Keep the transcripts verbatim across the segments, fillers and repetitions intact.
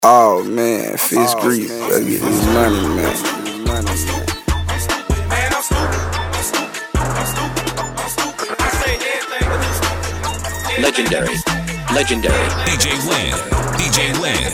Oh man, Fitz Grease, gotta get this money, man. Money, man. Legendary, legendary. D J Lynn, D J Lynn.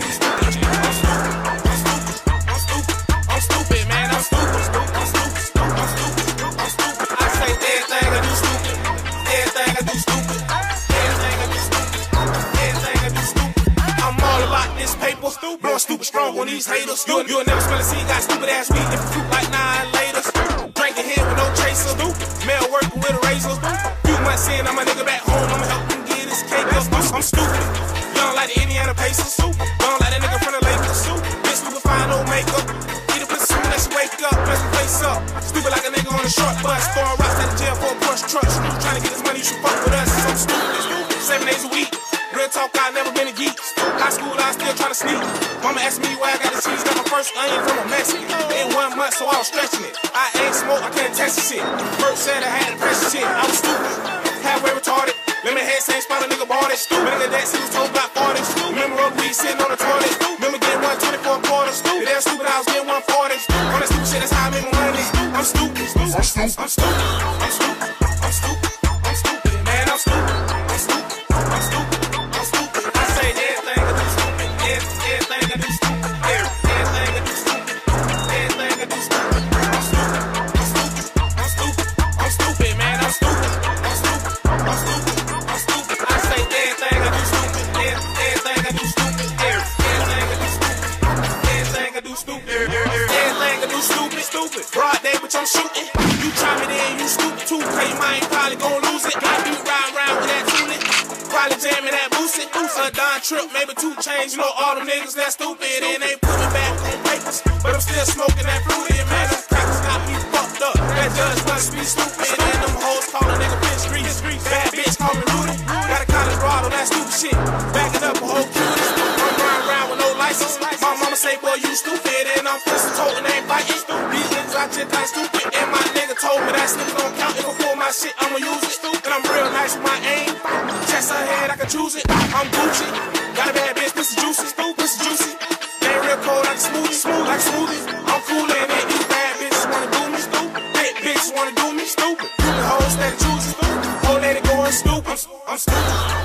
I'm stupid, man. I'm stupid. I'm stupid. I'm stupid. I'm stupid. I say everything I do stupid. Everything I do stupid. Everything I do stupid. Everything I do stupid. I'm all about this paper. Blowing stupid strong on these haters. You, you'll never smell a seed. Got stupid ass weed. If fruit like nine later. Drinking here with no chaser. Mail working with a razor. Few months in, I'm a nigga back home. I'ma help him get his cake up. I'm stupid. Young like the Indiana Pacers. Young like that nigga from the Lakers. Bitch stupid fine, no makeup. Eat a pussy soon as she wake up. Mess the face up. Stupid like a nigga on a short bus. Throwing rocks at the jail for a push truck. Trying to get his money, you should fuck with us. I'm stupid. Seven days a week. Real talk, I never been a geek. High school, I still trying to sneak. Mama asked me why I got the cheese. Got my first onion from a Mexican. In one month, so I was stretching it. I ain't smoke, I can't test the shit. First said I had to press the shit. I was stupid. Halfway retarded. Lemon head, same spot, a nigga bought it. Stupid nigga that shit was told about forty. Remember road weed sitting on the toilet. Remember getting one twenty for a quarter. Stupid. That stupid, I was getting one forty. All that stupid shit, that's how I make my money. I'm stupid. I'm stupid. I'm stupid. I'm stupid. I'm stupid. I'm stupid. Man, I'm stupid. I'm stupid. I'm stupid. I'm stupid. I say everything I do stupid. Everything I do stupid. Everything I do stupid. Everything I do stupid. I'm stupid. I'm stupid. I'm stupid. I'm stupid, man. I'm stupid. I'm stupid. I'm stupid. I'm stupid. I say everything I do stupid. Everything I do stupid. Everything I do stupid. Everything I do stupid. Everything I do stupid. Stupid. Broad day, but I'm shooting. You try me then, you stupid too. Cause your mind probably gon' lose it. I be riding around with that toolie. Probably jamming that boosie. A Don Trip, maybe two chains. You know all them niggas that stupid and they put me back on papers. But I'm still smoking that fluid, man. Them crackers got me fucked up. That judge must be stupid. And them hoes call a nigga Fitz Grease. Bad bitch call me Rudy. Got a college broad on that stupid shit. Backing up a whole cutie. I'm riding around with no license. My mama say, boy, you stupid. And I'm pistol toting, ain't fighting. These niggas out here kinda stupid. And my nigga told me that slip don't count. If I pull my shit, I'ma use it. And I'm real nice with my aim. Chest her head, I can choose it. I'm Gucci. Got a bad bitch, pussy juicy. Pussy juicy. Ain't real cold like a smoothie. Smooth like a smoothie. I'm coolin' it. These bad bitches wanna do me stupid. Big bitches wanna do me stupid. The hoes that choosing stupid. Old lady going stupid. I'm, I'm stupid.